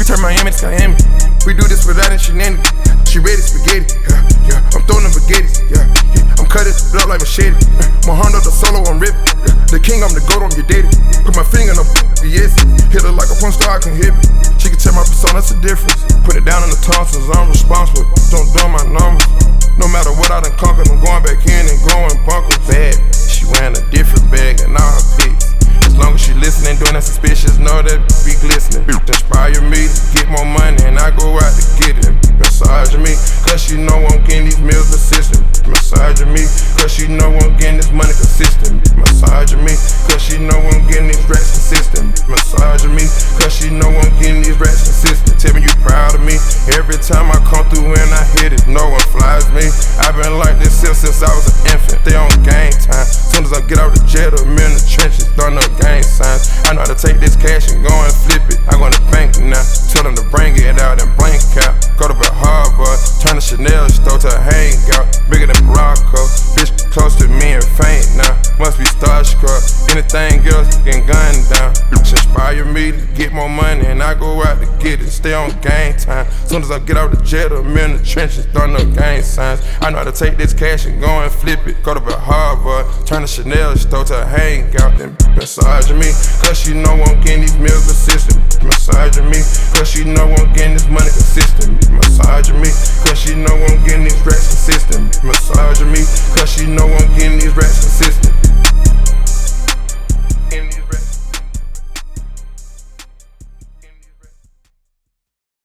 We turn Miami to Miami. We do this without any shenanigans. She ready spaghetti, yeah, yeah. I'm throwing them baguettes, yeah, yeah. I'm cutting it up like machete. My hand up the solo, I'm ripping. Yeah. The king, I'm the goat, I'm your daddy. Put my finger in the yes. Hit her like a porn star, I can hit me. She can tell my persona, that's the difference. Put it down in the tonsils, I'm responsible. Don't do my numbers. No matter what I done conquered, I'm going back in and going bunker. Bad, she wearing a different bag and all her pics. As long as she listening, doing that suspicious, know that be glistening. Inspire me to get more money and I go out to get it. Massage me, cause she know I'm getting these meals consistent. Massage me, cause she know I'm getting this money consistent. Massage me, cause she know I'm getting these racks consistent. Massage me, cause she know I'm getting these racks consistent. Tell me you proud of me. Every time I come through and I hit it, no one flies me. I've been like this since I was an infant. They on game time. Soon as I get out the jet, I'm in the trenches, throwing up gang signs. I know how to take this cash and go and flip it. I go to the bank now. Tell them to bring it out and blank out. Go to Harvard, turn the Chanel store to a hangout. Bigger than Morocco, bitch close to me and faint now. Must be starstruck, anything else getting gunned down. Bitch inspire me to get more money and I go out to get it. Stay on game time. Soon as I get out the jet, I'm in the trenches, throwing up gang signs. I know how to take this cash and go and flip it. Go to Harvard, turn the Chanel store to a hangout. Then massage me, cause she know I'm getting these meals consistent. Massage me, cause she know I'm getting this money consistent. Massage me, cause she know I'm getting these racks consistent. Massage me, cause she know I'm getting these racks consistent.